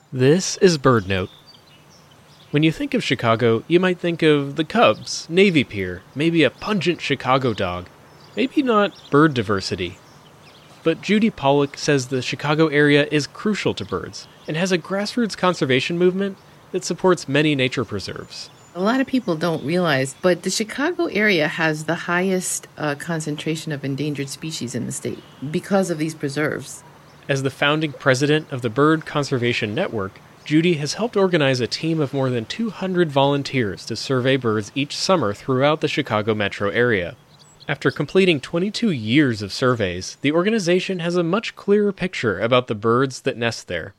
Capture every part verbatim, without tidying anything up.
This is BirdNote. When you think of Chicago, you might think of the Cubs, Navy Pier, maybe a pungent Chicago dog, maybe not bird diversity. But Judy Pollock says the Chicago area is crucial to birds and has a grassroots conservation movement that supports many nature preserves. A lot of people don't realize, but the Chicago area has the highest uh, concentration of endangered species in the state because of these preserves. As the founding president of the Bird Conservation Network, Judy has helped organize a team of more than two hundred volunteers to survey birds each summer throughout the Chicago metro area. After completing twenty-two years of surveys, the organization has a much clearer picture about the birds that nest there.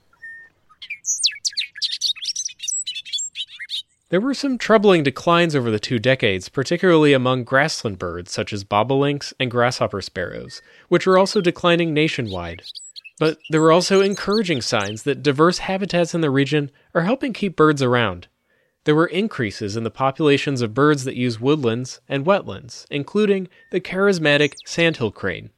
There were some troubling declines over the two decades, particularly among grassland birds such as bobolinks and grasshopper sparrows, which are also declining nationwide. But there were also encouraging signs that diverse habitats in the region are helping keep birds around. There were increases in the populations of birds that use woodlands and wetlands, including the charismatic sandhill crane.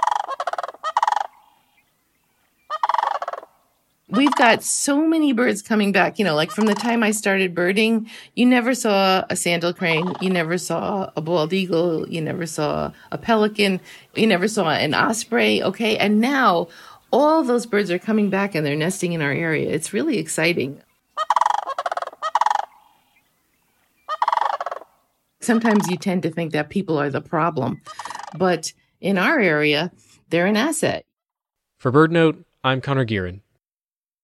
We've got so many birds coming back. You know, like from the time I started birding, you never saw a sandhill crane, you never saw a bald eagle, you never saw a pelican, you never saw an osprey, okay? And now all those birds are coming back and they're nesting in our area. It's really exciting. Sometimes you tend to think that people are the problem, but in our area, they're an asset. For BirdNote, I'm Connor Gearin.